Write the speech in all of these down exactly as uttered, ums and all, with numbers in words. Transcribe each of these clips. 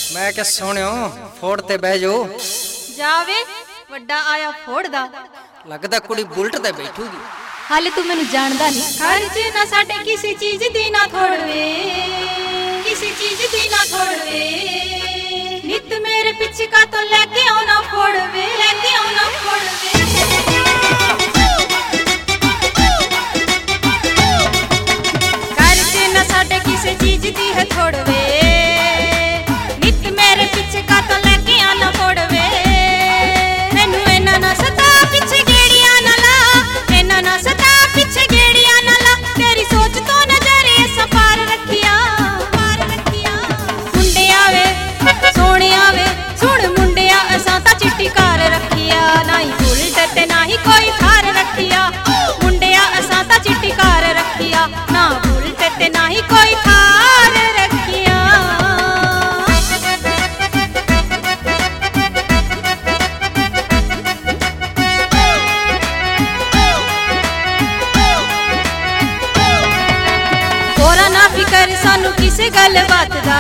मैं क्या सुनियो फोड़ ते बह जाओ जावे वड्डा आया फोड़ दा लगदा कुड़ी बुलट ते बैठूगी। हाले तू मैनू जानदा नहीं। खर्च ना साडे किसी चीज दी ना थोड़वे, किसी चीज दी ना थोड़वे। नित मेरे पीछे का तो लेके आना फोड़वे, लेके आना फोड़वे। खर्च ना साडे किसी चीज दी है थोड़वे, नित मेरे पीछे का तो लेके आना फोड़वे। मैनू इना ना सता पीछे गेड़ियां ना ला, इना ना सता पीछे गेड़ियां ना ला। तेरी सोच तो नजरे सफार रखिया, पार रखिया। मुंडे आवे सोने आवे सुन मुंडिया असां ता चिट्टी कार रखिया। ना ही बुलट ते ना ही कोई थार रखिया। मुंडिया असां ता चिट्टी कार रखिया, ना बुलट ते ना ही कोई थार रखिया। फिकर सानू किसे गल बात दा,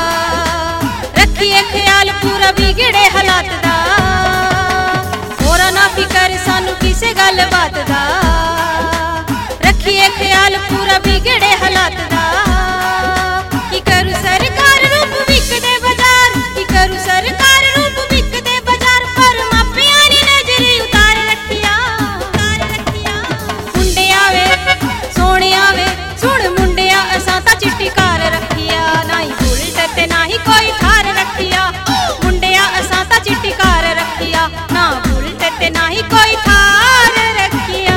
रखिए ख्याल पूरा बिगड़े हालात दा। होरा ना फिकर सानू किसे गल बात दा, रखिए ख्याल पूरा बिगड़े हालात दा। की करू सरकार रूप विकदे बाजार, की करू सरकार रूप विकदे बाजार। पर मापियां नी नजरी उतार रखिया, उतार रखिया। मुंडे आवे सोने आवे सुन मुंडिया असां ता चिट्टी कार रखिया। ना ही बुलट ते ना ही कोई थार रखिया। मुंडिया असां ता चिट्टी कार रखिया, ना बुलट ते ना ही कोई थार रखिया।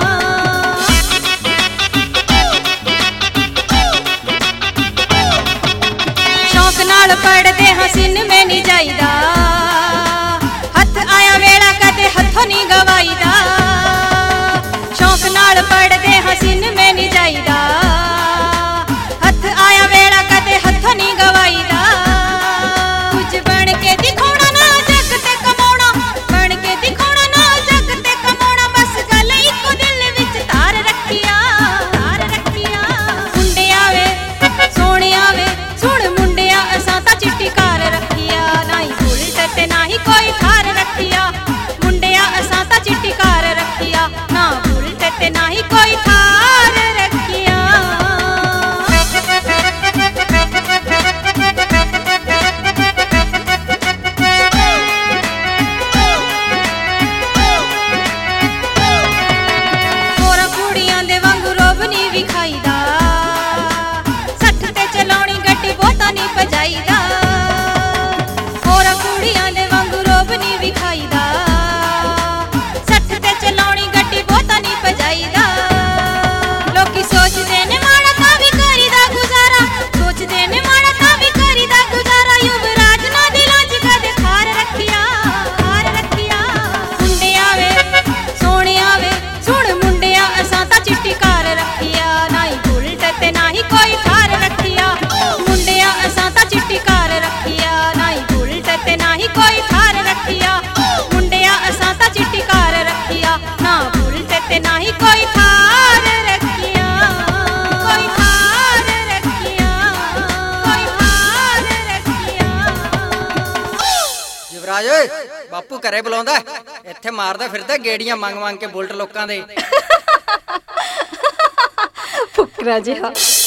शौक नाल पढ़दे हसीन में नहीं जाईदा, हथ आया वेड़ा कदे हथों नहीं गवाईदा। शौक नाल पढ़दे हसीन में नहीं जाईदा, हथ आया वेड़ा कदे हथों नहीं गवाईदा। कुछ बन के दिखाना ना जग ते कमाउणा, बन के दिखाना ना जग ते कमाउणा। बस गल इको दिल विच तार रखिया, तार रखिया। मुंडे आवे सोने आवे सुन मुंडिया असां ता चिट्टी कार रखिया। ना ही बुलट ते ना ही कोई थार रखिया। मुंडिया असां ता चिट्टी कार रखिया, ना बुलट ते ना ही कोई थार रखिया। होरा कुड़ियां दे वांगू रोब नी विखाईदा, सठ ते चलाउणी गड्डी बहुता नी भजाईदा। होरा कुड़ियां दे वांगू रोब नी विखाईदा, सठ ते चलाउणी गड्डी बहुता नी भजाईदा। लोकी सोचदे ने माड़ा तां भी करीदा गुजारा, सोचदे ने माड़ा तां भी करीदा गुजारा। युवराज ना दिलां च कदे खार रखिया, खार रखिया। मुंडे आवे सोने आवे सुन मुंडिया असां ता चिट्टी कार रखिया। ना ही बुलट ते ना ही कोई थार रखिया। मुंडिया असां ता चिट्टी कार रखिया, ना ही बुलट ते ना ही कोई थार रखिया। मुंडिया असां ता चिट्टी कार रखिया, ना बुलट ते ना ही कोई थार रखिया। कोई थार रखिया, कोई थार रखिया। युवराज ओए बापू घरे बुलाਉਂਦਾ ਇੱਥੇ ਮਾਰਦਾ ਫਿਰਦਾ ਗੇੜੀਆਂ ਮੰਗ ਮੰਗ ਕੇ ਬੁਲਟ ਲੋਕਾਂ ਦੇ। फुकरा जिहा।